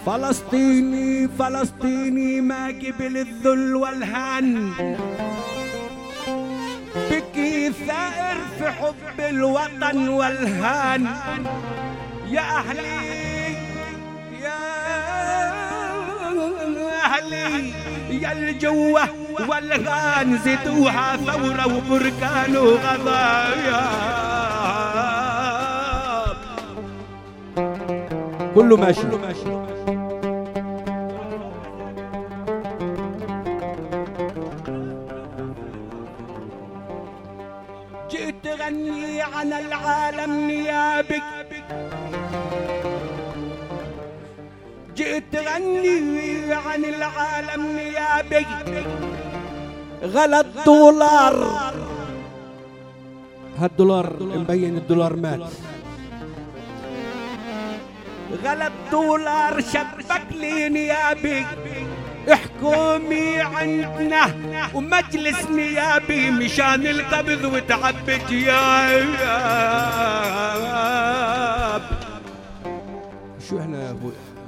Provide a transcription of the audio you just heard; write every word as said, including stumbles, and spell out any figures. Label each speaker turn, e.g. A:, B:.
A: فلسطيني فلسطيني ما قبل الذل والهان، بكي ثائر في حب الوطن والهان. يا أهلي يا أهلي يا الجوة والغان، زدوها ثورة وبركان وغضايا، كله ماشي كله ماشي. جئت تغني عن العالم نيابك، جئت تغني عن العالم نيابك. غلط دولار، هالدولار مبين الدولار مات. غلط دولار شبك لي نيابك. حكومي عندنا ومجلس نيابي مشان القبض وتعبي جياب. شو احنا يا ابوي؟